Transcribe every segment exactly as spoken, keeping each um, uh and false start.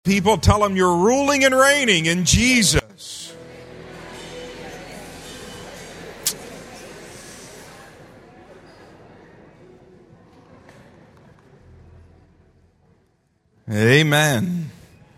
People, tell them you're ruling and reigning in Jesus. Amen.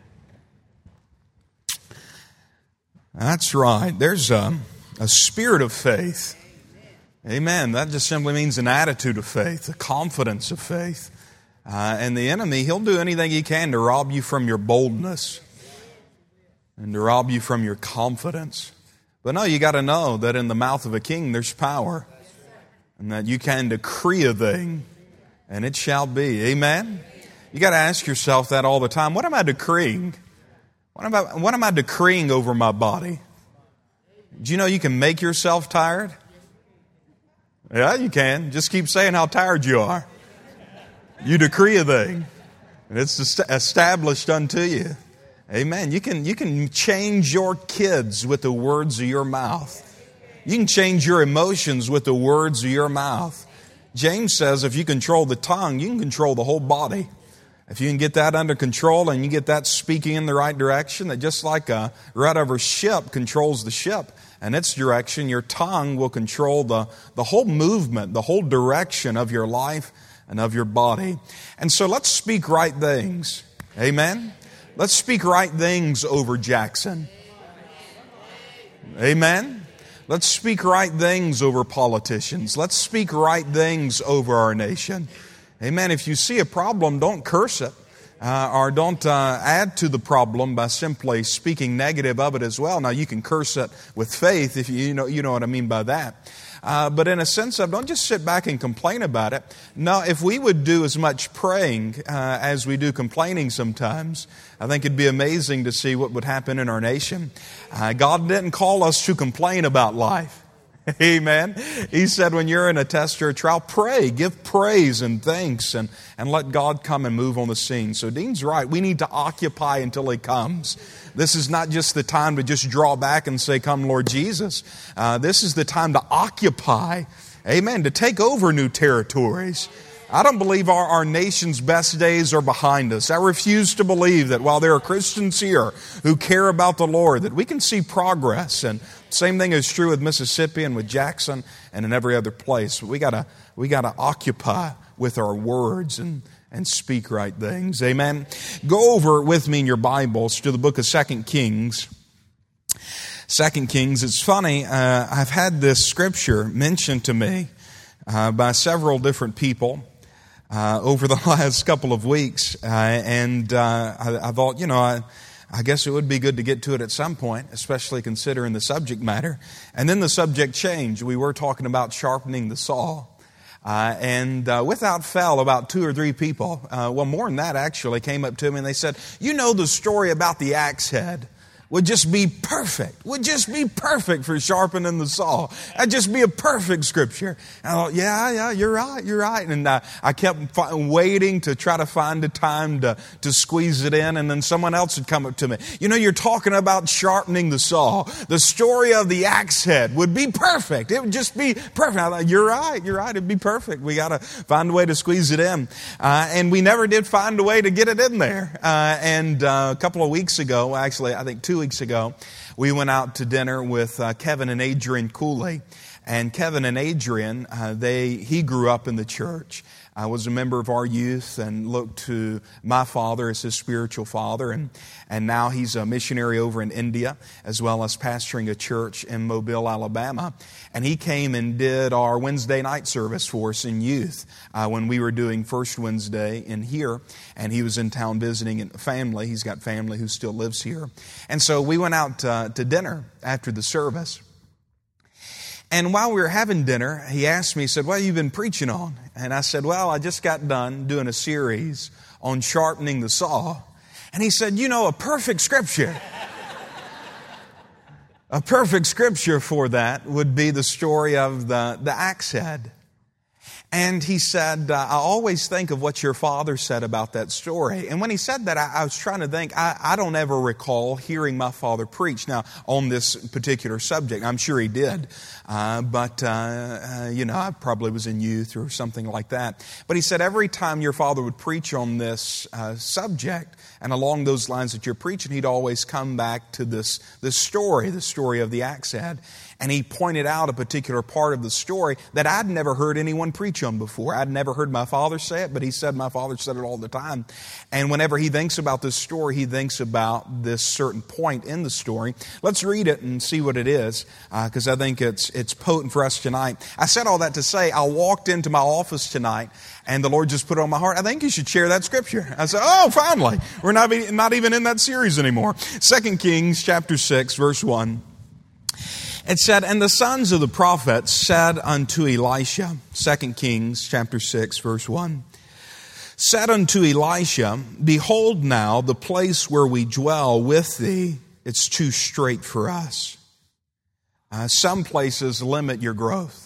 That's right. There's a, a spirit of faith. Amen. That just simply means an attitude of faith, a confidence of faith. Uh, and the enemy, he'll do anything he can to rob you from your boldness and to rob you from your confidence. But no, you got to know that in the mouth of a king there's power, and that you can decree a thing and it shall be. Amen. You got to ask yourself that all the time. What am I decreeing? What am I, what am I decreeing over my body? Do you know you can make yourself tired? Yeah, you can. Just keep saying how tired you are. You decree a thing, and it's established unto you. Amen. You can, you can change your kids with the words of your mouth. You can change your emotions with the words of your mouth. James says if you control the tongue, you can control the whole body. If you can get that under control and you get that speaking in the right direction, that just like a rudder of a ship controls the ship and its direction, your tongue will control the, the whole movement, the whole direction of your life and of your body. And so let's speak right things. Amen? Let's speak right things over Jackson. Amen? Let's speak right things over politicians. Let's speak right things over our nation. Amen. If you see a problem, don't curse it. Uh, or don't uh, add to the problem by simply speaking negative of it as well. Now, you can curse it with faith, if you, you know you know what I mean by that. Uh, but in a sense of, don't just sit back and complain about it. No, if we would do as much praying uh, as we do complaining sometimes, I think it'd be amazing to see what would happen in our nation. Uh, God didn't call us to complain about life. Amen. He said when you're in a test or a trial, pray, give praise and thanks, and, and let God come and move on the scene. So Dean's right. We need to occupy until He comes. This is not just the time to just draw back and say, come Lord Jesus. Uh, this is the time to occupy. Amen. To take over new territories. I don't believe our, our nation's best days are behind us. I refuse to believe that while there are Christians here who care about the Lord, that we can see progress. And same thing is true with Mississippi and with Jackson and in every other place. We gotta, we gotta occupy with our words and, and speak right things. Amen. Go over with me in your Bibles to the book of Second Kings. Second Kings. It's funny. Uh, I've had this scripture mentioned to me uh, by several different people uh, over the last couple of weeks, uh, and uh, I, I thought, you know, I. I guess it would be good to get to it at some point, especially considering the subject matter. And then the subject changed. We were talking about sharpening the saw. Uh, and uh, without fail, about two or three people, uh, well, more than that actually, came up to me and they said, you know the story about the axe head would just be perfect, would just be perfect for sharpening the saw. That'd just be a perfect scripture. And I thought, yeah, yeah, you're right, you're right. And uh, I kept fi- waiting to try to find a time to, to squeeze it in, and then someone else would come up to me. You know, you're talking about sharpening the saw. The story of the axe head would be perfect. It would just be perfect. I thought, you're right, you're right, it'd be perfect. We got to find a way to squeeze it in. Uh, and we never did find a way to get it in there. Uh, and uh, a couple of weeks ago, actually, I think two weeks ago, we went out to dinner with uh, Kevin and Adrian Cooley. And Kevin and Adrian, uh, they he grew up in the church. I was a member of our youth and looked to my father as his spiritual father. And, and now he's a missionary over in India, as well as pastoring a church in Mobile, Alabama. And he came and did our Wednesday night service for us in youth uh, when we were doing First Wednesday in here. And he was in town visiting family. He's got family who still lives here. And so we went out uh, to dinner after the service. And while we were having dinner, he asked me, he said, what have you been preaching on? And I said, well, I just got done doing a series on sharpening the saw. And he said, you know, a perfect scripture. A perfect scripture for that would be the story of the, the axe head. And he said, uh, I always think of what your father said about that story. And when he said that, I, I was trying to think, I, I don't ever recall hearing my father preach now on this particular subject. I'm sure he did. Uh, but, uh, uh, you know, I probably was in youth or something like that. But he said every time your father would preach on this uh, subject, and along those lines that you're preaching, he'd always come back to this, this story, the story of the axe head. And he pointed out a particular part of the story that I'd never heard anyone preach on before. I'd never heard my father say it, but he said my father said it all the time. And whenever he thinks about this story, he thinks about this certain point in the story. Let's read it and see what it is, because uh, I think it's it's potent for us tonight. I said all that to say I walked into my office tonight, and the Lord just put it on my heart. I think you should share that scripture. I said, oh, finally. We're not, not even in that series anymore. Second Kings chapter six, verse one. It said, and the sons of the prophets said unto Elisha, Second Kings chapter six, verse one, said unto Elisha, behold now, the place where we dwell with thee, it's too strait for us. Uh, some places limit your growth.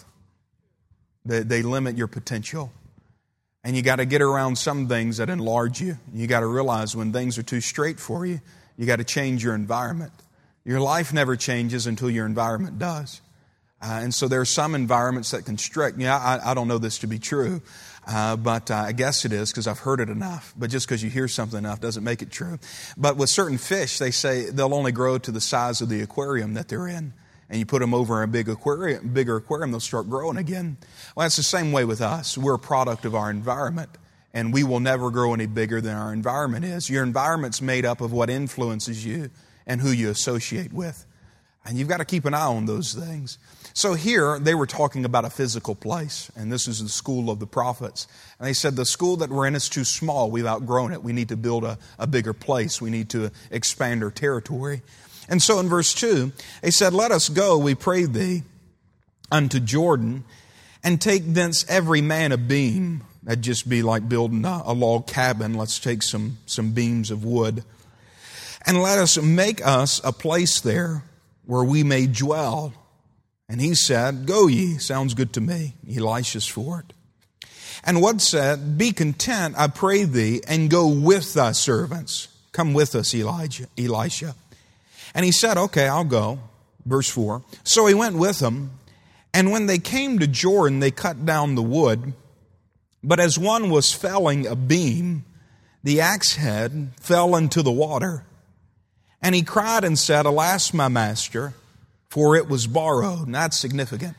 They, they limit your potential. And you got to get around some things that enlarge you. You got to realize when things are too straight for you, you got to change your environment. Your life never changes until your environment does. Uh, and so there are some environments that constrict. Yeah, I, I don't know this to be true, uh, but uh, I guess it is because I've heard it enough. But just because you hear something enough doesn't make it true. But with certain fish, they say they'll only grow to the size of the aquarium that they're in. And you put them over a big aquarium, bigger aquarium, they'll start growing again. Well, that's the same way with us. We're a product of our environment. And we will never grow any bigger than our environment is. Your environment's made up of what influences you and who you associate with. And you've got to keep an eye on those things. So here, they were talking about a physical place, and this is the school of the prophets. And they said, the school that we're in is too small. We've outgrown it. We need to build a, a bigger place. We need to expand our territory. And so in verse two, they said, let us go, we pray thee, unto Jordan, and take thence every man a beam. That'd just be like building a, a log cabin. Let's take some, some beams of wood. And let us make us a place there where we may dwell. And he said, go ye. Sounds good to me. Elisha's for it. And what said, be content, I pray thee, and go with thy servants. Come with us, Elijah, Elisha. And he said, okay, I'll go. Verse four. So he went with them. And when they came to Jordan, they cut down the wood. But as one was felling a beam, the axe head fell into the water. And he cried and said, alas, my master, for it was borrowed. And that's significant.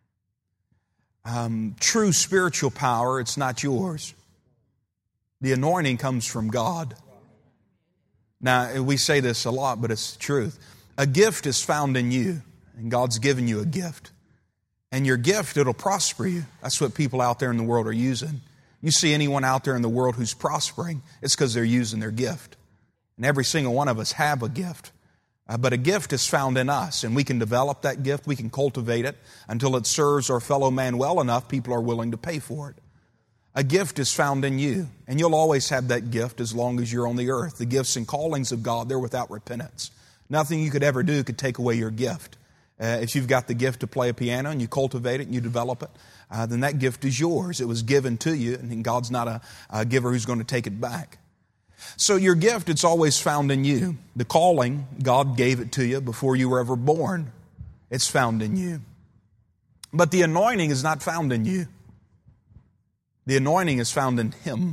Um, true spiritual power, it's not yours. The anointing comes from God. Now, we say this a lot, but it's the truth. A gift is found in you, and God's given you a gift. And your gift, it'll prosper you. That's what people out there in the world are using. You see anyone out there in the world who's prospering, it's because they're using their gift. And every single one of us have a gift. Uh, but a gift is found in us, and we can develop that gift. We can cultivate it until it serves our fellow man well enough, people are willing to pay for it. A gift is found in you, and you'll always have that gift as long as you're on the earth. The gifts and callings of God, they're without repentance. Nothing you could ever do could take away your gift. Uh, if you've got the gift to play a piano and you cultivate it and you develop it, uh, then that gift is yours. It was given to you, and God's not a, a giver who's going to take it back. So your gift, it's always found in you. The calling, God gave it to you before you were ever born. It's found in you. But the anointing is not found in you. The anointing is found in Him.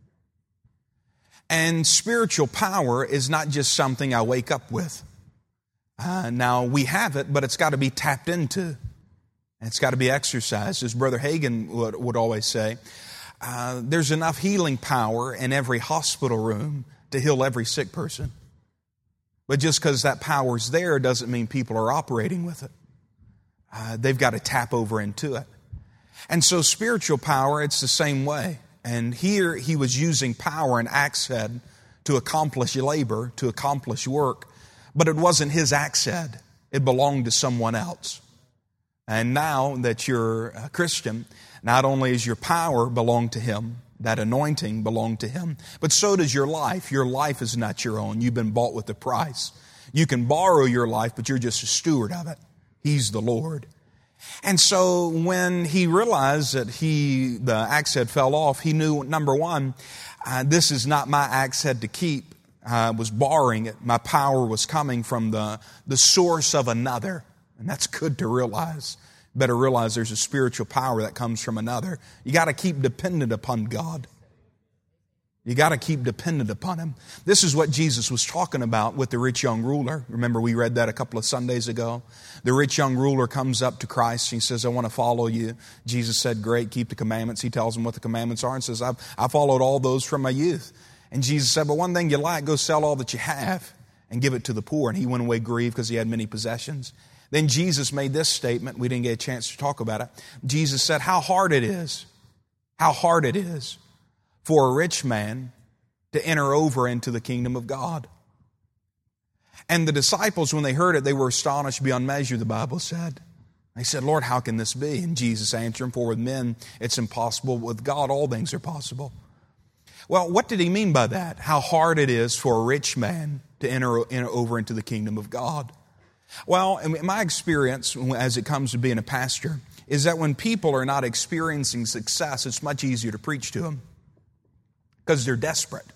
And spiritual power is not just something I wake up with. Uh, now, we have it, but it's got to be tapped into. And it's got to be exercised. As Brother Hagin would, would always say, uh, there's enough healing power in every hospital room to heal every sick person. But just because that power's there doesn't mean people are operating with it. Uh, they've got to tap over into it. And so spiritual power, it's the same way. And here he was using power, an axe head, to accomplish labor, to accomplish work. But it wasn't his axe head. It belonged to someone else. And now that you're a Christian, not only is your power belong to Him, that anointing belong to Him, but so does your life. Your life is not your own. You've been bought with a price. You can borrow your life, but you're just a steward of it. He's the Lord. And so when he realized that he, the axe head fell off, he knew, number one, uh, this is not my axe head to keep. I was borrowing it. My power was coming from the, the source of another. And that's good to realize. Better realize there's a spiritual power that comes from another. You got to keep dependent upon God. You got to keep dependent upon Him. This is what Jesus was talking about with the rich young ruler. Remember, we read that a couple of Sundays ago. The rich young ruler comes up to Christ. And he says, I want to follow you. Jesus said, great, keep the commandments. He tells him what the commandments are and says, I've, I followed all those from my youth. And Jesus said, but one thing you like, go sell all that you have and give it to the poor. And he went away grieved because he had many possessions. Then Jesus made this statement. We didn't get a chance to talk about it. Jesus said, how hard it is, how hard it is for a rich man to enter over into the kingdom of God. And the disciples, when they heard it, they were astonished beyond measure, the Bible said. They said, Lord, how can this be? And Jesus answered them, for with men it's impossible, but with God all things are possible. Well, what did he mean by that? How hard it is for a rich man to enter, enter over into the kingdom of God. Well, in my experience, as it comes to being a pastor, is that when people are not experiencing success, it's much easier to preach to them. Because they're desperate.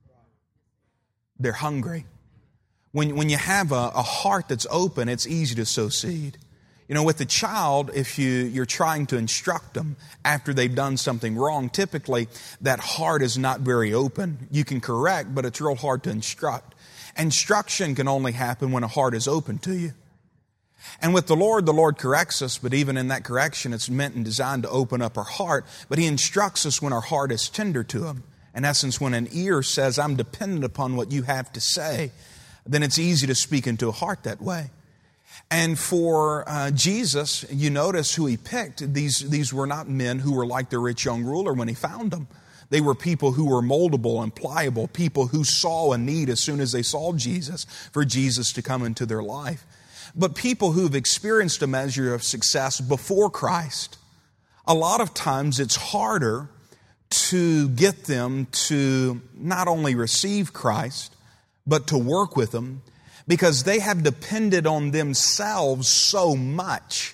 They're hungry. When, when you have a, a heart that's open, it's easy to sow seed. You know, with a child, if you, you're trying to instruct them after they've done something wrong, typically that heart is not very open. You can correct, but it's real hard to instruct. Instruction can only happen when a heart is open to you. And with the Lord, the Lord corrects us, but even in that correction, it's meant and designed to open up our heart. But He instructs us when our heart is tender to Him. In essence, when an ear says, I'm dependent upon what you have to say, then it's easy to speak into a heart that way. And for uh, Jesus, you notice who He picked. These, these were not men who were like the rich young ruler when He found them. They were people who were moldable and pliable, people who saw a need as soon as they saw Jesus, for Jesus to come into their life. But people who've experienced a measure of success before Christ, a lot of times it's harder to get them to not only receive Christ, but to work with Him, because they have depended on themselves so much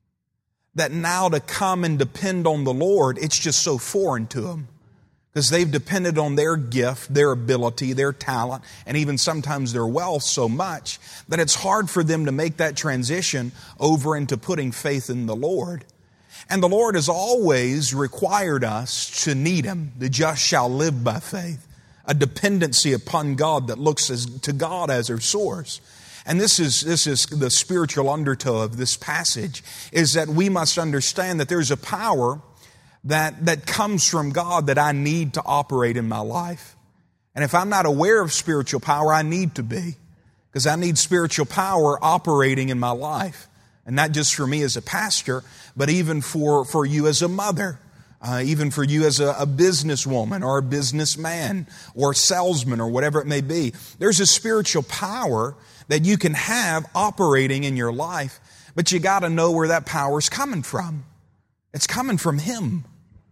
that now to come and depend on the Lord, it's just so foreign to them. Because they've depended on their gift, their ability, their talent, and even sometimes their wealth so much that it's hard for them to make that transition over into putting faith in the Lord. And the Lord has always required us to need Him. The just shall live by faith. A dependency upon God that looks as, to God as our source. And this is, this is the spiritual undertow of this passage, is that we must understand that there's a power that, that comes from God that I need to operate in my life. And if I'm not aware of spiritual power, I need to be. Because I need spiritual power operating in my life. And not just for me as a pastor, but even for, for you as a mother. Uh, even for you as a, a businesswoman or a businessman or salesman or whatever it may be. There's a spiritual power that you can have operating in your life, but you got to know where that power is coming from. It's coming from Him.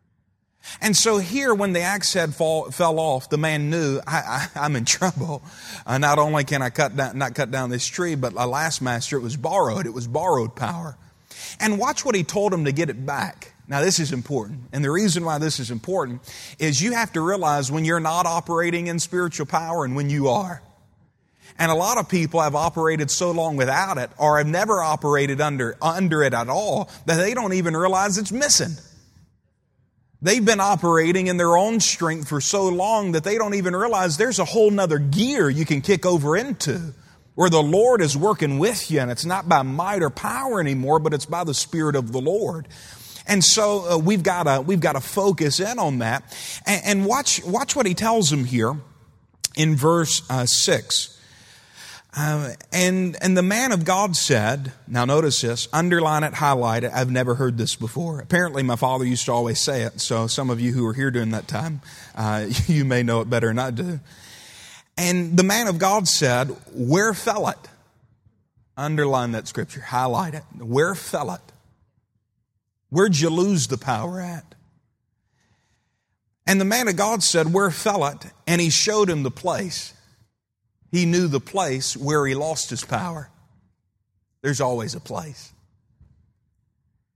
And so here, when the axe head fall, fell off, the man knew, I, I, I'm in trouble. Uh, not only can I cut down, not cut down this tree, but my last master, it was borrowed. It was borrowed power. And watch what he told him to get it back. Now, this is important. And the reason why this is important is you have to realize when you're not operating in spiritual power and when you are. And a lot of people have operated so long without it or have never operated under, under it at all that they don't even realize it's missing. They've been operating in their own strength for so long that they don't even realize there's a whole nother gear you can kick over into where the Lord is working with you, and it's not by might or power anymore, but it's by the Spirit of the Lord. And so uh, we've got to we've got to focus in on that, and, and watch watch what he tells them here in verse uh, six. Uh, and and the man of God said, now notice this, underline it, highlight it. I've never heard this before. Apparently, my father used to always say it. So some of you who were here during that time, uh, you may know it better than I do. And the man of God said, where fell it? Underline that scripture, highlight it. Where fell it? Where'd you lose the power at? And the man of God said, where fell it? And he showed him the place. He knew the place where he lost his power. There's always a place.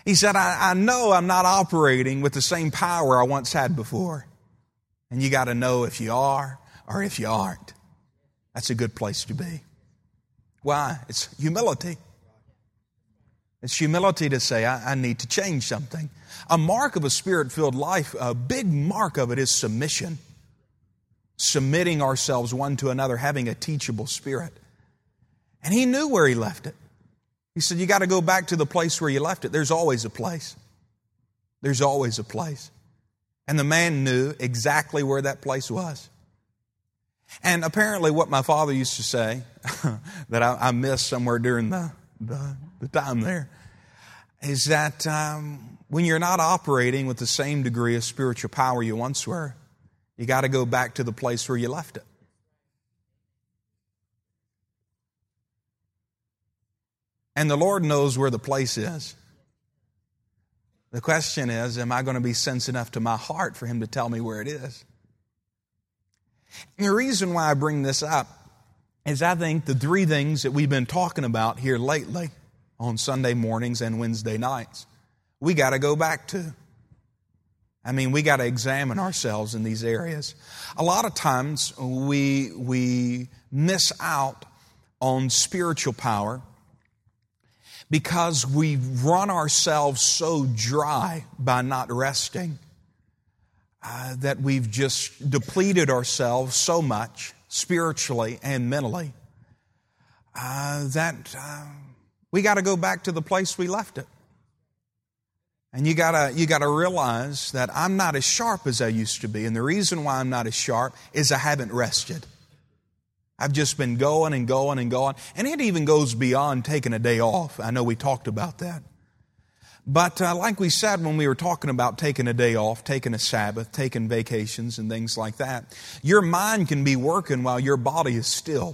He said, I, I know I'm not operating with the same power I once had before. And you got to know if you are or if you aren't. That's a good place to be. Why? It's humility. It's humility to say, I, I need to change something. A mark of a Spirit-filled life, a big mark of it is submission. Submitting ourselves one to another, having a teachable spirit. And he knew where he left it. He said, you got to go back to the place where you left it. There's always a place. There's always a place. And the man knew exactly where that place was. And apparently what my father used to say, that I, I missed somewhere during the, the, the time there, is that um, when you're not operating with the same degree of spiritual power you once were, you got to go back to the place where you left it. And the Lord knows where the place is. The question is, am I going to be sensitive enough to my heart for Him to tell me where it is? And the reason why I bring this up is I think the three things that we've been talking about here lately on Sunday mornings and Wednesday nights, we got to go back to. I mean, we got to examine ourselves in these areas. A lot of times we, we miss out on spiritual power because we run ourselves so dry by not resting uh, that we've just depleted ourselves so much spiritually and mentally uh, that uh, we got to go back to the place we left it. And you gotta, you gotta realize that I'm not as sharp as I used to be. And the reason why I'm not as sharp is I haven't rested. I've just been going and going and going. And it even goes beyond taking a day off. I know we talked about that. But uh, like we said when we were talking about taking a day off, taking a Sabbath, taking vacations and things like that, your mind can be working while your body is still.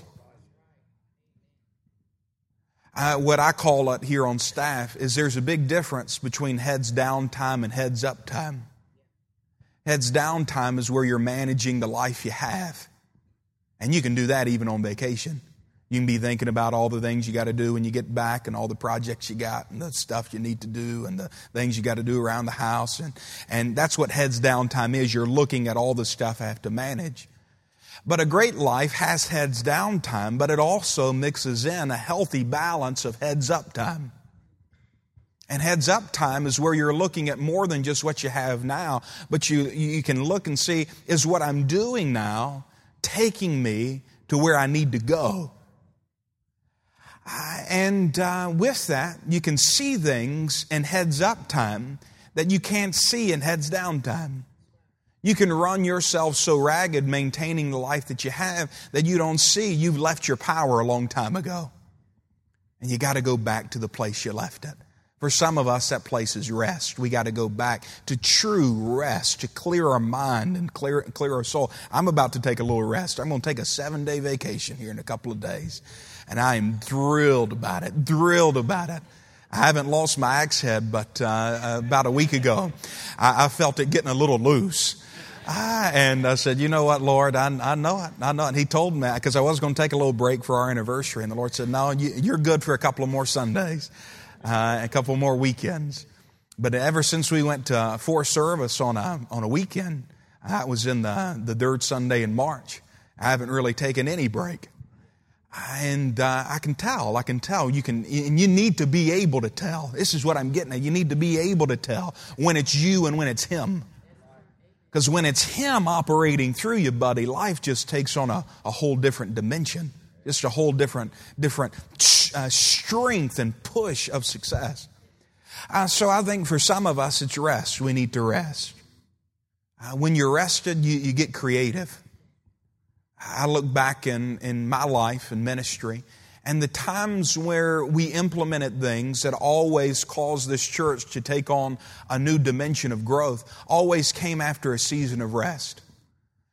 Uh, what I call it here on staff is there's a big difference between heads down time and heads up time. Heads down time is where you're managing the life you have. And you can do that even on vacation. You can be thinking about all the things you got to do when you get back and all the projects you got and the stuff you need to do and the things you got to do around the house. And, and that's what heads down time is. You're looking at all the stuff I have to manage. But a great life has heads down time, but it also mixes in a healthy balance of heads up time. And heads up time is where you're looking at more than just what you have now, but you, you can look and see, is what I'm doing now taking me to where I need to go? Uh, and uh, with that, you can see things in heads up time that you can't see in heads down time. You can run yourself so ragged maintaining the life that you have that you don't see you've left your power a long time ago. And you got to go back to the place you left it. For some of us, that place is rest. We got to go back to true rest, to clear our mind and clear, clear our soul. I'm about to take a little rest. I'm going to take a seven-day vacation here in a couple of days. And I am thrilled about it, thrilled about it. I haven't lost my axe head, but uh, about a week ago, I, I felt it getting a little loose. Ah, and I said, you know what, Lord, I, I know it. I know it. And He told me, because I was going to take a little break for our anniversary. And the Lord said, no, you, you're good for a couple of more Sundays, uh, a couple more weekends. But ever since we went to for service on a, on a weekend, I was in the, the third Sunday in March. I haven't really taken any break. And uh, I can tell, I can tell. You can, and you need to be able to tell. This is what I'm getting at. You need to be able to tell when it's you and when it's Him. Because when it's Him operating through you, buddy, life just takes on a, a whole different dimension. Just a whole different, different uh, strength and push of success. Uh, so I think for some of us, it's rest. We need to rest. Uh, when you're rested, you, you get creative. I look back in, in my life and ministry, and the times where we implemented things that always caused this church to take on a new dimension of growth always came after a season of rest.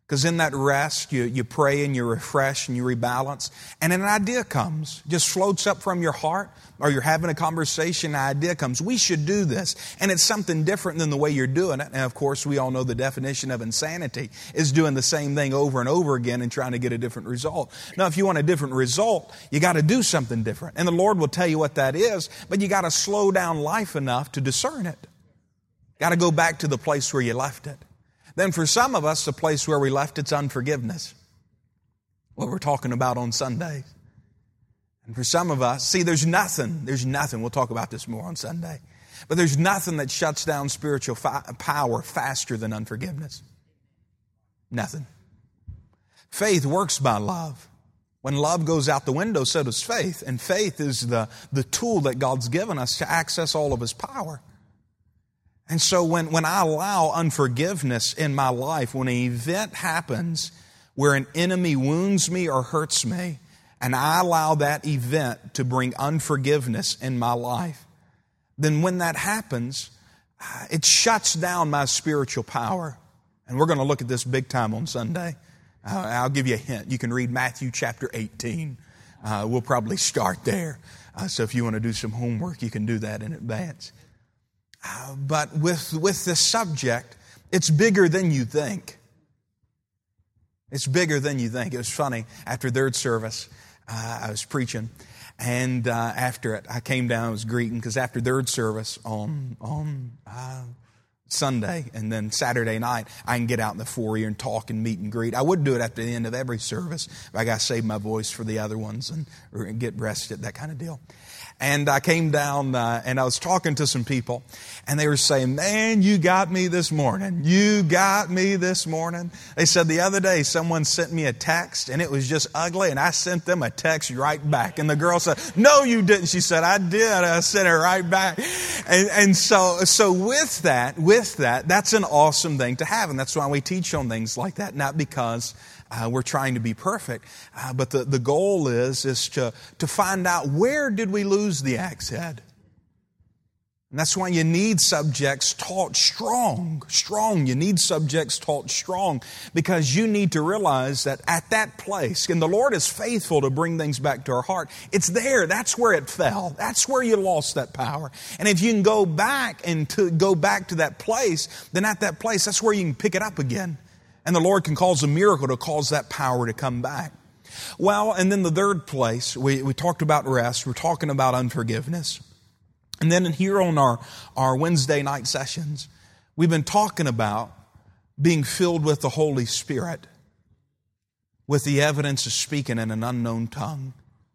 Because in that rest, you, you pray and you refresh and you rebalance. And an idea comes, just floats up from your heart, or you're having a conversation, an idea comes. We should do this. And it's something different than the way you're doing it. And of course, we all know the definition of insanity is doing the same thing over and over again and trying to get a different result. Now, if you want a different result, you got to do something different. And the Lord will tell you what that is, but you got to slow down life enough to discern it. Got to go back to the place where you left it. Then for some of us, the place where we left it's unforgiveness. What we're talking about on Sundays. And for some of us, see, there's nothing, there's nothing, we'll talk about this more on Sunday, but there's nothing that shuts down spiritual fi- power faster than unforgiveness. Nothing. Faith works by love. When love goes out the window, so does faith. And faith is the, the tool that God's given us to access all of His power. And so when, when I allow unforgiveness in my life, when an event happens where an enemy wounds me or hurts me, and I allow that event to bring unforgiveness in my life, then when that happens, it shuts down my spiritual power. And we're going to look at this big time on Sunday. Uh, I'll give you a hint. You can read Matthew chapter eighteen. Uh, we'll probably start there. Uh, so if you want to do some homework, you can do that in advance. Uh, but with, with this subject, it's bigger than you think. It's bigger than you think. It was funny. After third service, uh, I was preaching. And uh, after it, I came down, I was greeting, because after third service on, on uh, Sunday and then Saturday night, I can get out in the foyer and talk and meet and greet. I would do it at the end of every service, but I got to save my voice for the other ones and, and get rested, that kind of deal. And I came down uh, and I was talking to some people, and they were saying, man, you got me this morning. You got me this morning. They said the other day someone sent me a text and it was just ugly, and I sent them a text right back. And the girl said, no, you didn't. She said, I did. I sent it right back. And, and so, so with that, with that, that's an awesome thing to have. And that's why we teach on things like that, not because Uh, we're trying to be perfect, uh, but the, the goal is is to, to find out, where did we lose the axe head? And that's why you need subjects taught strong, strong. You need subjects taught strong, because you need to realize that at that place, and the Lord is faithful to bring things back to our heart, it's there. That's where it fell. That's where you lost that power. And if you can go back and to go back to that place, then at that place, that's where you can pick it up again. And the Lord can cause a miracle to cause that power to come back. Well, and then the third place, we, we talked about rest. We're talking about unforgiveness. And then here on our, our Wednesday night sessions, we've been talking about being filled with the Holy Spirit, with the evidence of speaking in an unknown tongue.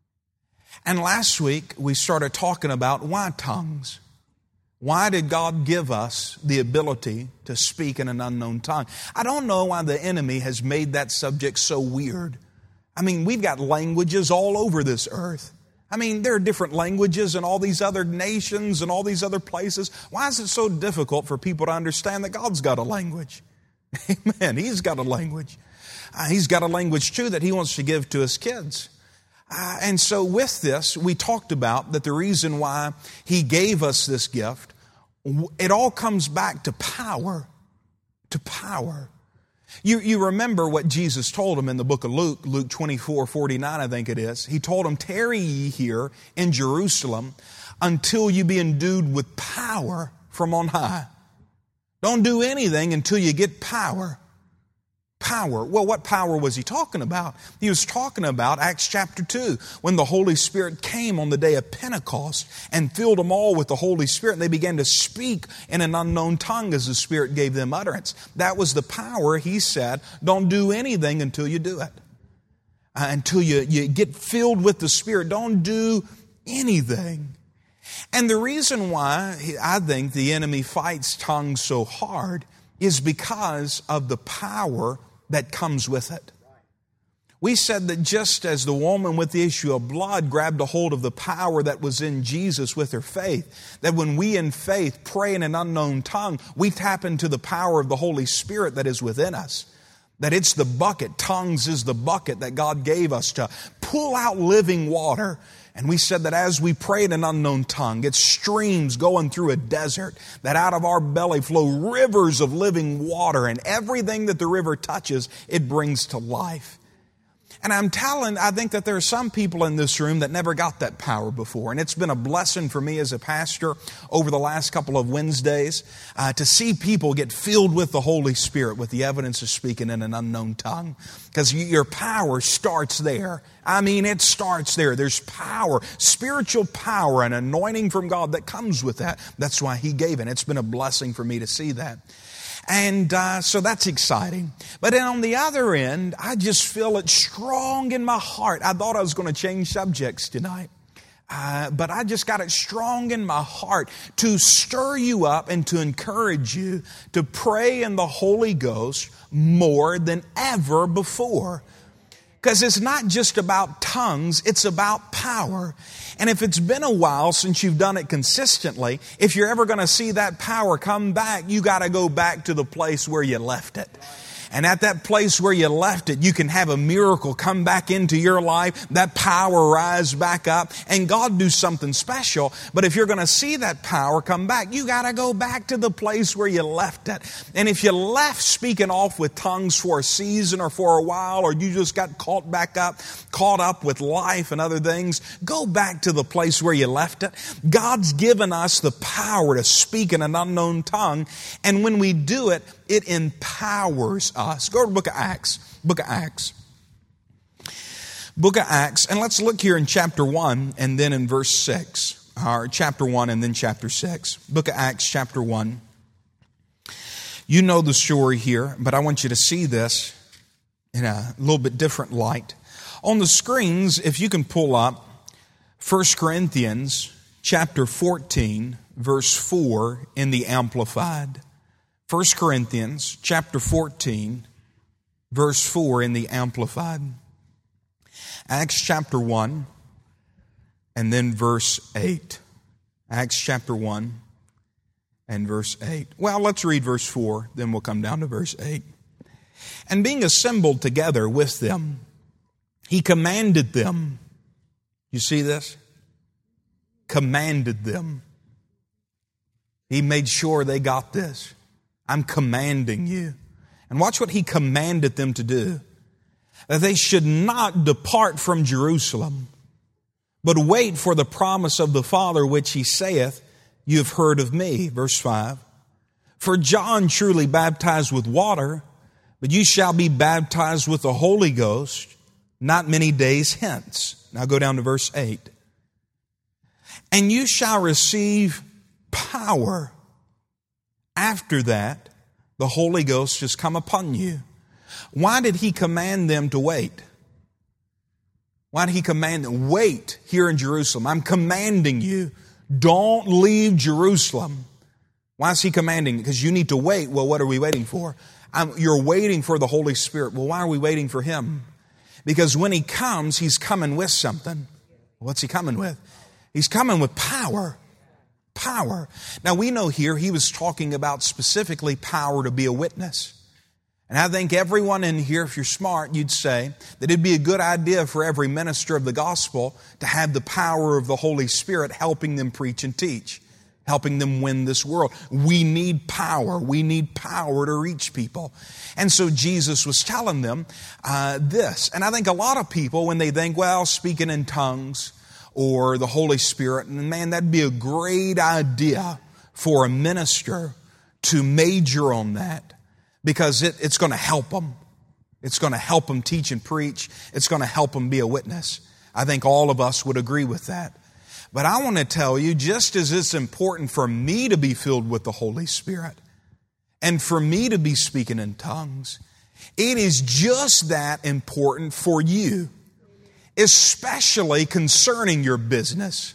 And last week, we started talking about why tongues. Why did God give us the ability to speak in an unknown tongue? I don't know why the enemy has made that subject so weird. I mean, we've got languages all over this earth. I mean, there are different languages in all these other nations and all these other places. Why is it so difficult for people to understand that God's got a language? Amen. He's got a language. Uh, he's got a language, too, that He wants to give to His kids. Uh, and so with this, we talked about that the reason why He gave us this gift, it all comes back to power, to power. You, you remember what Jesus told them in the book of Luke, Luke twenty-four forty-nine, I think it is. He told them, tarry ye here in Jerusalem until you be endued with power from on high. Don't do anything until you get power. Power. Well, what power was He talking about? He was talking about Acts chapter two, when the Holy Spirit came on the day of Pentecost and filled them all with the Holy Spirit, and they began to speak in an unknown tongue as the Spirit gave them utterance. That was the power. He said, don't do anything until you do it. Uh, until you, you get filled with the Spirit. Don't do anything. And the reason why I think the enemy fights tongues so hard is because of the power that comes with it. We said that just as the woman with the issue of blood grabbed a hold of the power that was in Jesus with her faith, that when we in faith pray in an unknown tongue, we tap into the power of the Holy Spirit that is within us. That it's the bucket, tongues is the bucket that God gave us to pull out living water. And we said that as we pray in an unknown tongue, it's streams going through a desert, that out of our belly flow rivers of living water, and everything that the river touches, it brings to life. And I'm telling, I think that there are some people in this room that never got that power before. And it's been a blessing for me as a pastor over the last couple of Wednesdays uh, to see people get filled with the Holy Spirit with the evidence of speaking in an unknown tongue. Because your power starts there. I mean, it starts there. There's power, spiritual power, and anointing from God that comes with that. That's why He gave it. It's been a blessing for me to see that. And uh, so that's exciting. But then on the other end, I just feel it strong in my heart. I thought I was going to change subjects tonight. Uh, but I just got it strong in my heart to stir you up and to encourage you to pray in the Holy Ghost more than ever before. Because it's not just about tongues, it's about power. And if it's been a while since you've done it consistently, if you're ever going to see that power come back, you got to go back to the place where you left it. And at that place where you left it, you can have a miracle come back into your life, that power rise back up, and God do something special. But if you're going to see that power come back, you got to go back to the place where you left it. And if you left speaking off with tongues for a season or for a while, or you just got caught back up, caught up with life and other things, go back to the place where you left it. God's given us the power to speak in an unknown tongue, and when we do it, it empowers us. Go to the book of Acts. Book of Acts. Book of Acts. And let's look here in chapter one and then in verse six. Or chapter one and then chapter six. Book of Acts chapter one. You know the story here, but I want you to see this in a little bit different light. On the screens, if you can pull up First Corinthians chapter fourteen, verse four in the Amplified. First Corinthians chapter fourteen, verse four in the Amplified. Acts chapter one, and then verse eight. Acts chapter one and verse eight. Well, let's read verse four, then we'll come down to verse eight. And being assembled together with them, He commanded them. You see this? Commanded them. He made sure they got this. I'm commanding you. And watch what He commanded them to do. That they should not depart from Jerusalem, but wait for the promise of the Father, which He saith, you have heard of me. Verse five. For John truly baptized with water, but you shall be baptized with the Holy Ghost not many days hence. Now go down to verse eight. And you shall receive power. After that, the Holy Ghost has come upon you. Why did He command them to wait? Why did He command them? Wait here in Jerusalem. I'm commanding you. Don't leave Jerusalem. Why is He commanding? Because you need to wait. Well, what are we waiting for? I'm, you're waiting for the Holy Spirit. Well, why are we waiting for Him? Because when He comes, He's coming with something. What's He coming with? He's coming with power. Power. Now we know here He was talking about specifically power to be a witness. And I think everyone in here, if you're smart, you'd say that it'd be a good idea for every minister of the gospel to have the power of the Holy Spirit helping them preach and teach, helping them win this world. We need power. We need power to reach people. And so Jesus was telling them uh, this. And I think a lot of people, when they think, well, speaking in tongues, or the Holy Spirit. And man, that'd be a great idea for a minister to major on that because it, it's going to help them. It's going to help them teach and preach. It's going to help them be a witness. I think all of us would agree with that. But I want to tell you, just as it's important for me to be filled with the Holy Spirit and for me to be speaking in tongues, it is just that important for you. Especially concerning your business.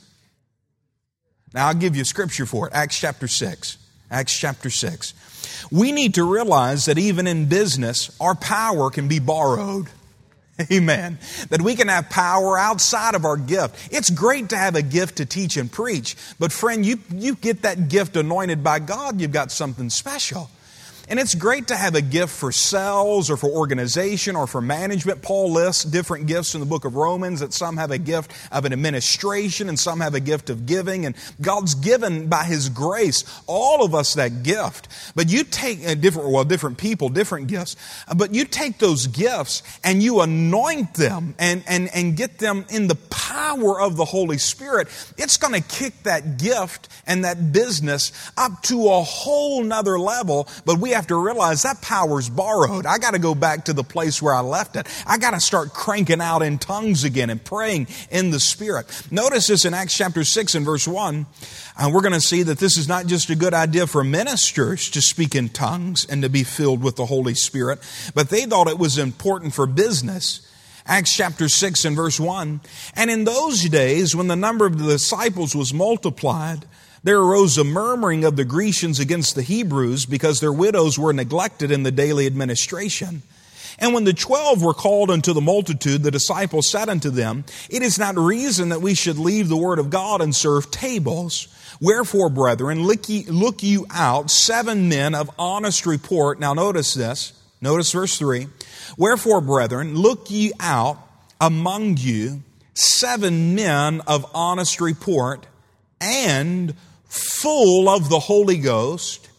Now, I'll give you scripture for it. Acts chapter six. Acts chapter six. We need to realize that even in business, our power can be borrowed. Amen. That we can have power outside of our gift. It's great to have a gift to teach and preach. But friend, you, you get that gift anointed by God, you've got something special. And it's great to have a gift for sales or for organization or for management. Paul lists different gifts in the book of Romans, that some have a gift of an administration and some have a gift of giving. And God's given by His grace all of us that gift. But you take a different, well, different people, different gifts. But you take those gifts and you anoint them and, and, and get them in the power of the Holy Spirit. It's going to kick that gift and that business up to a whole nother level. But we have to realize that power's borrowed. I got to go back to the place where I left it. I got to start cranking out in tongues again and praying in the Spirit. Notice this in Acts chapter six and verse one. And we're going to see that this is not just a good idea for ministers to speak in tongues and to be filled with the Holy Spirit, but they thought it was important for business. Acts chapter six and verse one. And in those days, when the number of the disciples was multiplied, there arose a murmuring of the Grecians against the Hebrews because their widows were neglected in the daily administration. And when the twelve were called unto the multitude, the disciples said unto them, It is not reason that we should leave the word of God and serve tables. Wherefore, brethren, look ye, look you out seven men of honest report. Now notice this. Notice verse three. Wherefore, brethren, look ye out among you seven men of honest report and full of the Holy Ghost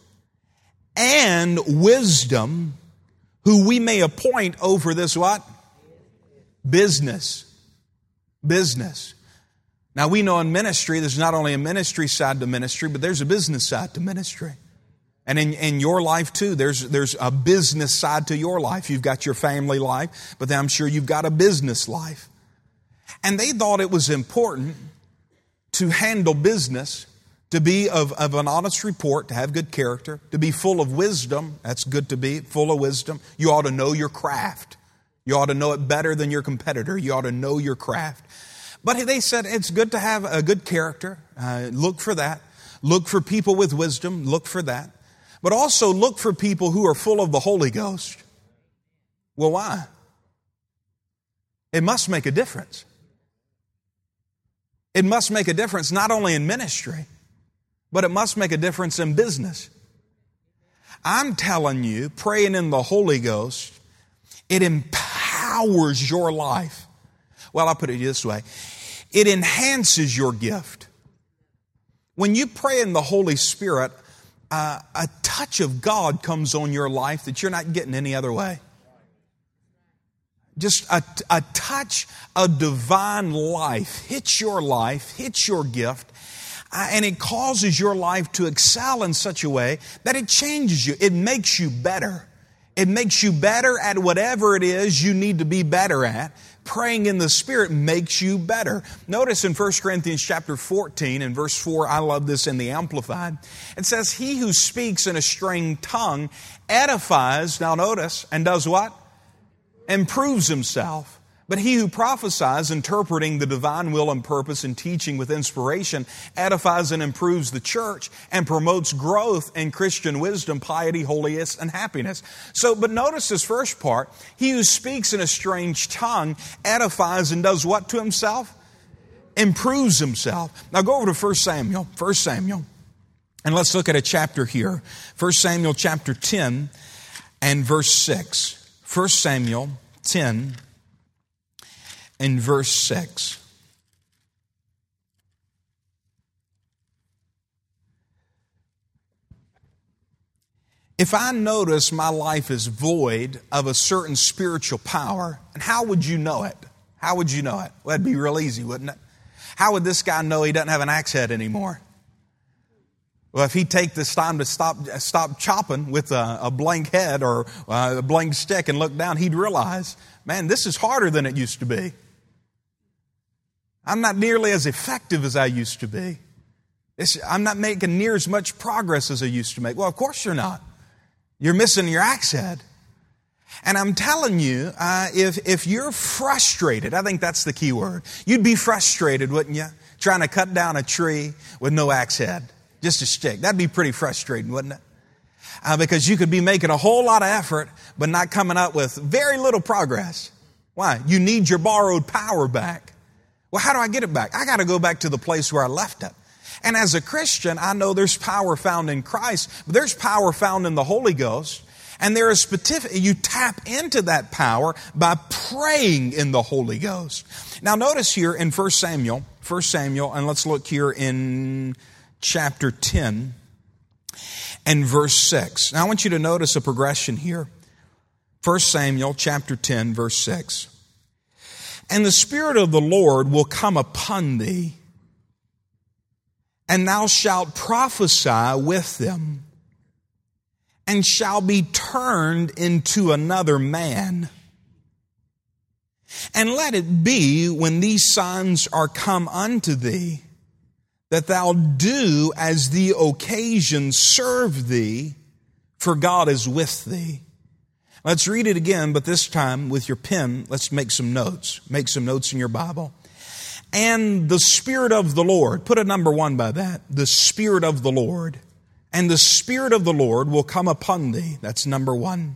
and wisdom, who we may appoint over this what? Business. Business. Now we know in ministry, there's not only a ministry side to ministry, but there's a business side to ministry. And in, in your life too, there's, there's a business side to your life. You've got your family life, but then I'm sure you've got a business life. And they thought it was important to handle business, to be of, of an honest report, to have good character, to be full of wisdom. That's good to be full of wisdom. You ought to know your craft. You ought to know it better than your competitor. You ought to know your craft. But they said it's good to have a good character. Uh, look for that. Look for people with wisdom. Look for that. But also look for people who are full of the Holy Ghost. Well, why? It must make a difference. It must make a difference not only in ministry, but it must make a difference in business. I'm telling you, praying in the Holy Ghost, it empowers your life. Well, I'll put it this way. It enhances your gift. When you pray in the Holy Spirit, uh, a touch of God comes on your life that you're not getting any other way. Just a, a touch of divine life hits your life, hits your gift, uh, and it causes your life to excel in such a way that it changes you. It makes you better. It makes you better at whatever it is you need to be better at. Praying in the Spirit makes you better. Notice in First Corinthians chapter fourteen and verse four, I love this in the Amplified. It says, He who speaks in a strange tongue edifies, now notice, and does what? Improves himself. But he who prophesies, interpreting the divine will and purpose and teaching with inspiration, edifies and improves the church and promotes growth in Christian wisdom, piety, holiness, and happiness. So, but notice this first part. He who speaks in a strange tongue edifies and does what to himself? Improves himself. Now go over to First Samuel. First Samuel. And let's look at a chapter here. First Samuel chapter ten and verse six. First Samuel ten and verse six. If I notice my life is void of a certain spiritual power, and how would you know it? How would you know it? Well, that'd be real easy, wouldn't it? How would this guy know he doesn't have an axe head anymore? Well, if he'd take this time to stop stop chopping with a, a blank head or a blank stick and look down, he'd realize, man, this is harder than it used to be. I'm not nearly as effective as I used to be. It's, I'm not making near as much progress as I used to make. Well, of course you're not. You're missing your axe head. And I'm telling you, uh, if, if you're frustrated, I think that's the key word. You'd be frustrated, wouldn't you? Trying to cut down a tree with no axe head. Just a stick. That'd be pretty frustrating, wouldn't it? Uh, because you could be making a whole lot of effort, but not coming up with very little progress. Why? You need your borrowed power back. Well, how do I get it back? I got to go back to the place where I left it. And as a Christian, I know there's power found in Christ, but there's power found in the Holy Ghost. And there is specific, you tap into that power by praying in the Holy Ghost. Now notice here in First Samuel, First Samuel, and let's look here in chapter ten and verse six. Now I want you to notice a progression here. First Samuel chapter ten, verse six. And the Spirit of the Lord will come upon thee, and thou shalt prophesy with them, and shall be turned into another man. And let it be, when these signs are come unto thee, that thou do as the occasion serve thee, for God is with thee. Let's read it again, but this time with your pen, let's make some notes. Make some notes in your Bible. And the Spirit of the Lord, put a number one by that, the Spirit of the Lord. And the Spirit of the Lord will come upon thee. That's number one.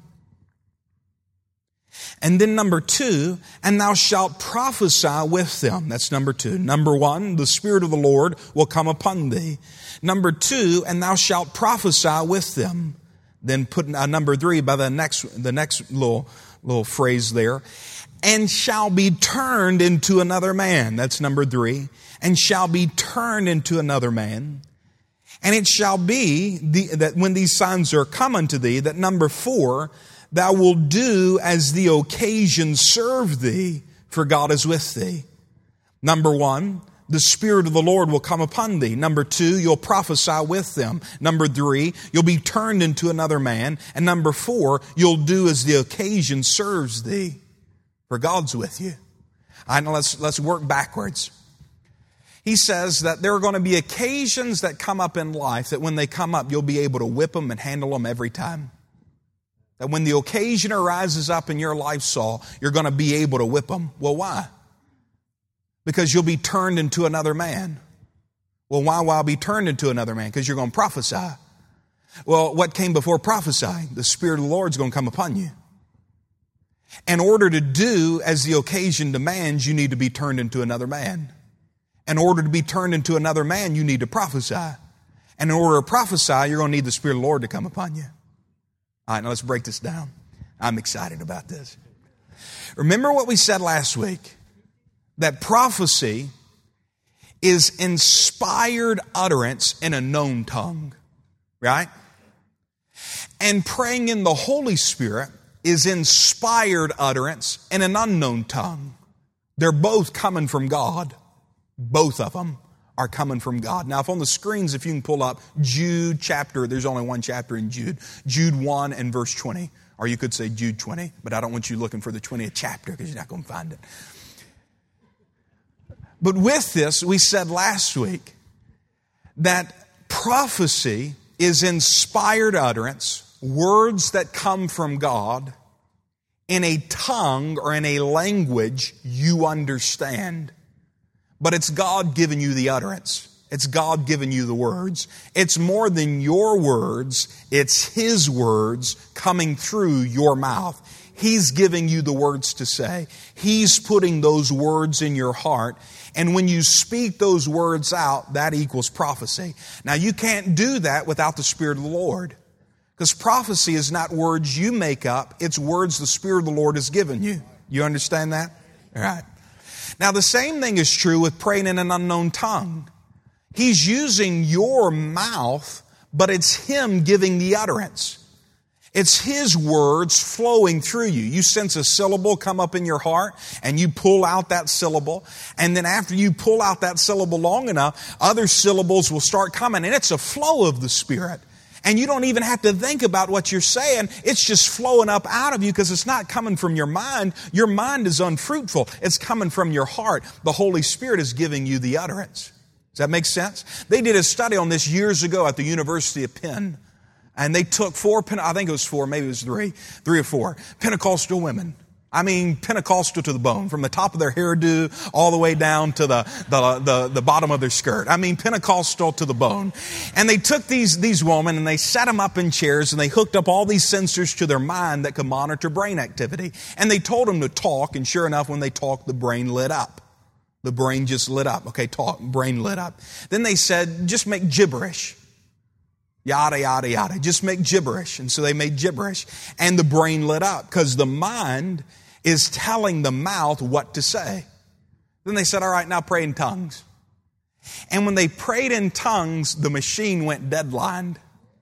And then number two, and thou shalt prophesy with them. That's number two. Number one, the Spirit of the Lord will come upon thee. Number two, and thou shalt prophesy with them. Then put uh, number three by the next, the next little, little phrase there. And shall be turned into another man. That's number three. And shall be turned into another man. And it shall be the, that when these signs are come unto thee, that number four, thou wilt do as the occasion serve thee, for God is with thee. Number one, the Spirit of the Lord will come upon thee. Number two, you'll prophesy with them. Number three, you'll be turned into another man. And number four, you'll do as the occasion serves thee, for God's with you. All right, now let's, let's work backwards. He says that there are going to be occasions that come up in life that when they come up, you'll be able to whip them and handle them every time. That when the occasion arises up in your life, Saul, you're going to be able to whip them. Well, why? Because you'll be turned into another man. Well, why will I be turned into another man? Because you're going to prophesy. Well, what came before prophesying? The Spirit of the Lord's going to come upon you. In order to do as the occasion demands, you need to be turned into another man. In order to be turned into another man, you need to prophesy. And in order to prophesy, you're going to need the Spirit of the Lord to come upon you. All right, now let's break this down. I'm excited about this. Remember what we said last week, that prophecy is inspired utterance in a known tongue, right? And praying in the Holy Spirit is inspired utterance in an unknown tongue. They're both coming from God. Both of them are coming from God. Now, if on the screens, if you can pull up Jude chapter, there's only one chapter in Jude, Jude one and verse twenty. Or you could say Jude twenty, but I don't want you looking for the twentieth chapter because you're not going to find it. But with this, we said last week that prophecy is inspired utterance, words that come from God in a tongue or in a language you understand. But it's God giving you the utterance. It's God giving you the words. It's more than your words. It's His words coming through your mouth. He's giving you the words to say. He's putting those words in your heart. And when you speak those words out, that equals prophecy. Now, you can't do that without the Spirit of the Lord. Because prophecy is not words you make up. It's words the Spirit of the Lord has given you. You understand that? All right. Now, the same thing is true with praying in an unknown tongue. He's using your mouth, but it's Him giving the utterance. It's His words flowing through you. You sense a syllable come up in your heart, and you pull out that syllable. And then after you pull out that syllable long enough, other syllables will start coming. And it's a flow of the Spirit. And you don't even have to think about what you're saying. It's just flowing up out of you because it's not coming from your mind. Your mind is unfruitful. It's coming from your heart. The Holy Spirit is giving you the utterance. Does that make sense? They did a study on this years ago at the University of Penn. And they took four, I think it was four, maybe it was three, three or four, Pentecostal women. I mean, Pentecostal to the bone, from the top of their hairdo all the way down to the, the, the, the bottom of their skirt. I mean, Pentecostal to the bone. And they took these, these women and they sat them up in chairs and they hooked up all these sensors to their mind that could monitor brain activity. And they told them to talk, and sure enough, when they talked, the brain lit up. The brain just lit up. Okay, talk, brain lit up. Then they said, just make gibberish. Yada, yada, yada. Just make gibberish. And so they made gibberish. And the brain lit up because the mind is telling the mouth what to say. Then they said, all right, now pray in tongues. And when they prayed in tongues, the machine went deadlined.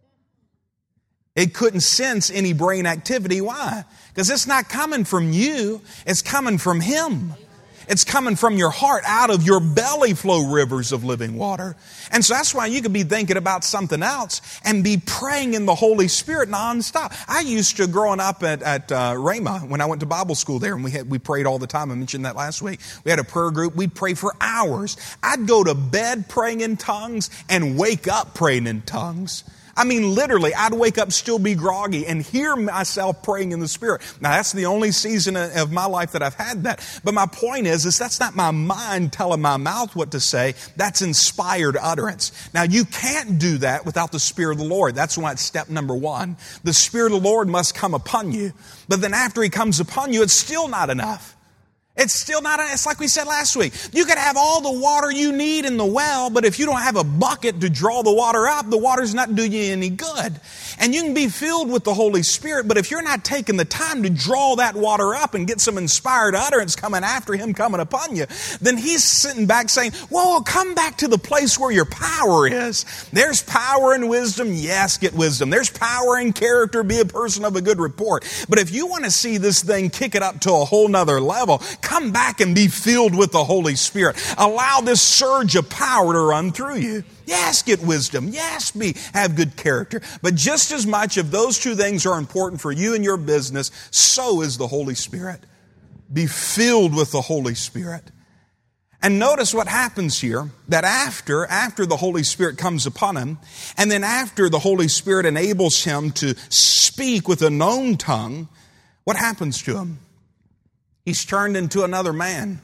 It couldn't sense any brain activity. Why? Because it's not coming from you. It's coming from Him. It's coming from your heart. Out of your belly flow rivers of living water. And so that's why you could be thinking about something else and be praying in the Holy Spirit nonstop. I used to, growing up at, at uh, Rhema, when I went to Bible school there, and we had, we prayed all the time. I mentioned that last week. We had a prayer group. We'd pray for hours. I'd go to bed praying in tongues and wake up praying in tongues. I mean, literally, I'd wake up, still be groggy, and hear myself praying in the Spirit. Now, that's the only season of my life that I've had that. But my point is, is that's not my mind telling my mouth what to say. That's inspired utterance. Now, you can't do that without the Spirit of the Lord. That's why it's step number one. The Spirit of the Lord must come upon you. But then after He comes upon you, it's still not enough. It's still not, it's like we said last week. You could have all the water you need in the well, but if you don't have a bucket to draw the water up, the water's not doing you any good. And you can be filled with the Holy Spirit, but if you're not taking the time to draw that water up and get some inspired utterance coming after Him coming upon you, then He's sitting back saying, whoa, come back to the place where your power is. There's power and wisdom. Yes, get wisdom. There's power and character. Be a person of a good report. But if you want to see this thing kick it up to a whole nother level, come back and be filled with the Holy Spirit. Allow this surge of power to run through you. Yes, get wisdom. Yes, be have good character. But just as much if those two things are important for you and your business, so is the Holy Spirit. Be filled with the Holy Spirit. And notice what happens here, that after, after the Holy Spirit comes upon him, and then after the Holy Spirit enables him to speak with a known tongue, what happens to him? He's turned into another man.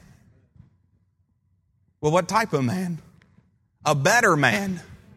Well, what type of man? A better man.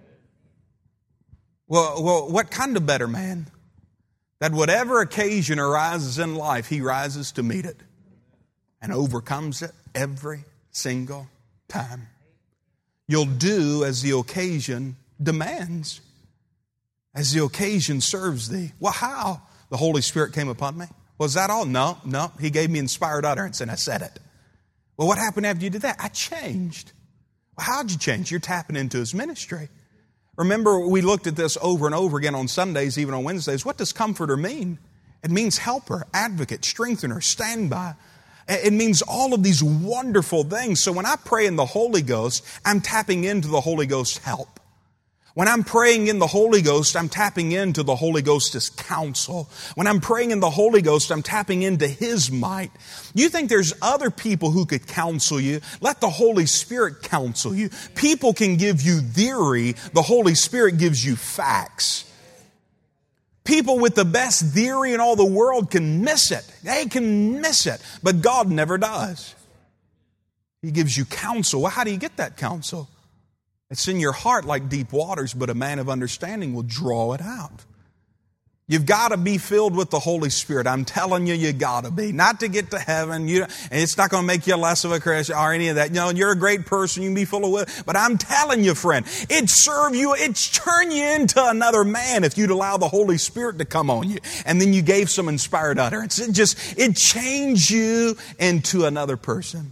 Well, well, what kind of better man? That whatever occasion arises in life, he rises to meet it and overcomes it every single time. You'll do as the occasion demands, as the occasion serves thee. Well, how? The Holy Spirit came upon me. Was that all? No, no. He gave me inspired utterance and I said it. Well, what happened after you did that? I changed. Well, how'd you change? You're tapping into His ministry. Remember, we looked at this over and over again on Sundays, even on Wednesdays. What does comforter mean? It means helper, advocate, strengthener, standby. It means all of these wonderful things. So when I pray in the Holy Ghost, I'm tapping into the Holy Ghost's help. When I'm praying in the Holy Ghost, I'm tapping into the Holy Ghost's counsel. When I'm praying in the Holy Ghost, I'm tapping into His might. You think there's other people who could counsel you? Let the Holy Spirit counsel you. People can give you theory. The Holy Spirit gives you facts. People with the best theory in all the world can miss it. They can miss it. But God never does. He gives you counsel. Well, how do you get that counsel? It's in your heart like deep waters, but a man of understanding will draw it out. You've got to be filled with the Holy Spirit. I'm telling you, you got to be. Not to get to heaven. You, and it's not going to make you less of a Christian or any of that. You know, you're a great person. You can be full of wisdom. But I'm telling you, friend, it'd serve you, it'd turn you into another man if you'd allow the Holy Spirit to come on you. And then you gave some inspired utterance. It just, it changed you into another person.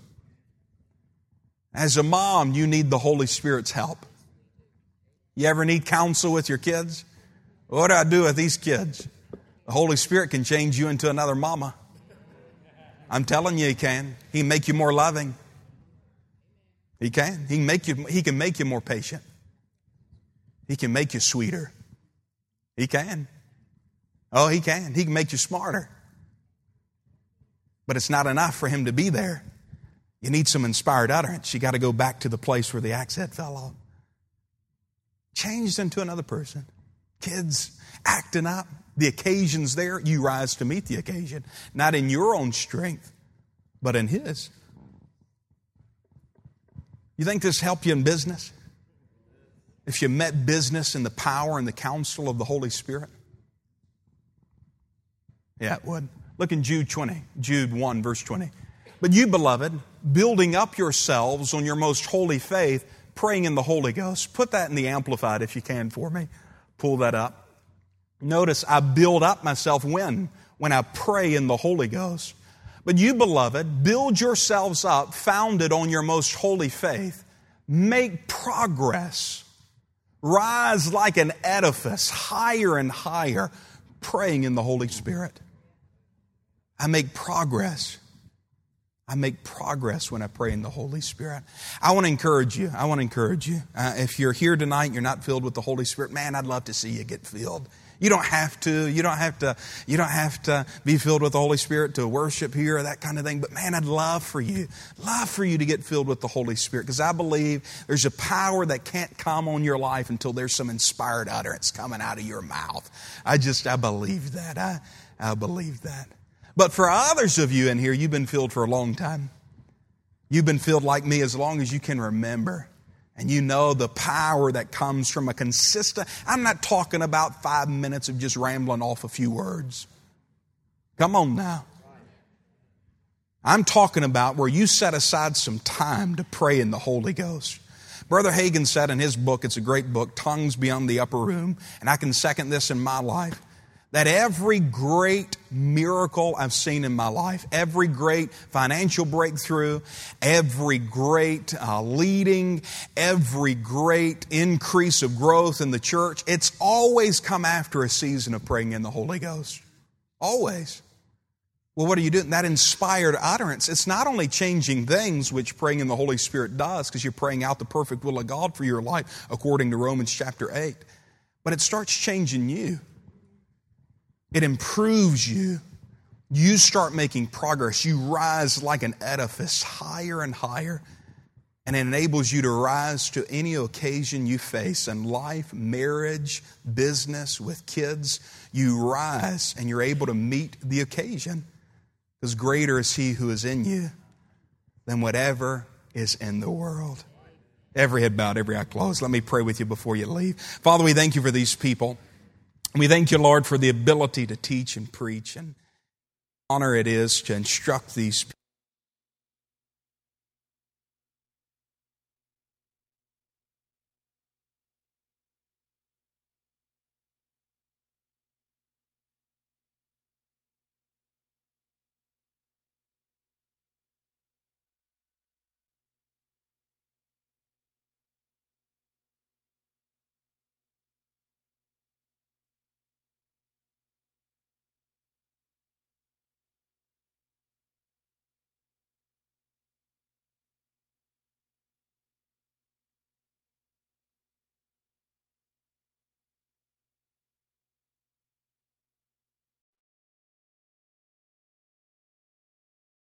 As a mom, you need the Holy Spirit's help. You ever need counsel with your kids? What do I do with these kids? The Holy Spirit can change you into another mama. I'm telling you, He can. He can make you more loving. He can. He can make you, he can make you more patient. He can make you sweeter. He can. Oh, He can. He can make you smarter. But it's not enough for Him to be there. You need some inspired utterance. You got to go back to the place where the axe head fell off. Changed into another person. Kids acting up. The occasion's there. You rise to meet the occasion. Not in your own strength, but in His. You think this helped you in business? If you met business in the power and the counsel of the Holy Spirit? Yeah, it would. Look in Jude twenty. Jude one, verse twenty. But you, beloved, building up yourselves on your most holy faith, praying in the Holy Ghost. Put that in the Amplified if you can for me. Pull that up. Notice I build up myself when? When I pray in the Holy Ghost. But you, beloved, build yourselves up, founded on your most holy faith. Make progress. Rise like an edifice, higher and higher, praying in the Holy Spirit. I make progress. I make progress when I pray in the Holy Spirit. I want to encourage you. I want to encourage you. Uh, if you're here tonight and you're not filled with the Holy Spirit, man, I'd love to see you get filled. You don't have to. You don't have to. You don't have to be filled with the Holy Spirit to worship here or that kind of thing. But man, I'd love for you, love for you to get filled with the Holy Spirit, because I believe there's a power that can't come on your life until there's some inspired utterance coming out of your mouth. I just, I believe that. I, I believe that. But for others of you in here, you've been filled for a long time. You've been filled like me as long as you can remember. And you know the power that comes from a consistent... I'm not talking about five minutes of just rambling off a few words. Come on now. I'm talking about where you set aside some time to pray in the Holy Ghost. Brother Hagin said in his book, it's a great book, Tongues Beyond the Upper Room, and I can second this in my life, that every great miracle I've seen in my life, every great financial breakthrough, every great uh, leading, every great increase of growth in the church, it's always come after a season of praying in the Holy Ghost. Always. Well, what are you doing? That inspired utterance, it's not only changing things, which praying in the Holy Spirit does, because you're praying out the perfect will of God for your life, according to Romans chapter eight, but it starts changing you. It improves you. You start making progress. You rise like an edifice higher and higher. And it enables you to rise to any occasion you face in life, marriage, business, with kids. You rise and you're able to meet the occasion. Because greater is He who is in you than whatever is in the world. Every head bowed, every eye closed. Let me pray with you before you leave. Father, we thank you for these people. We thank you, Lord, for the ability to teach and preach, and honor it is to instruct these people.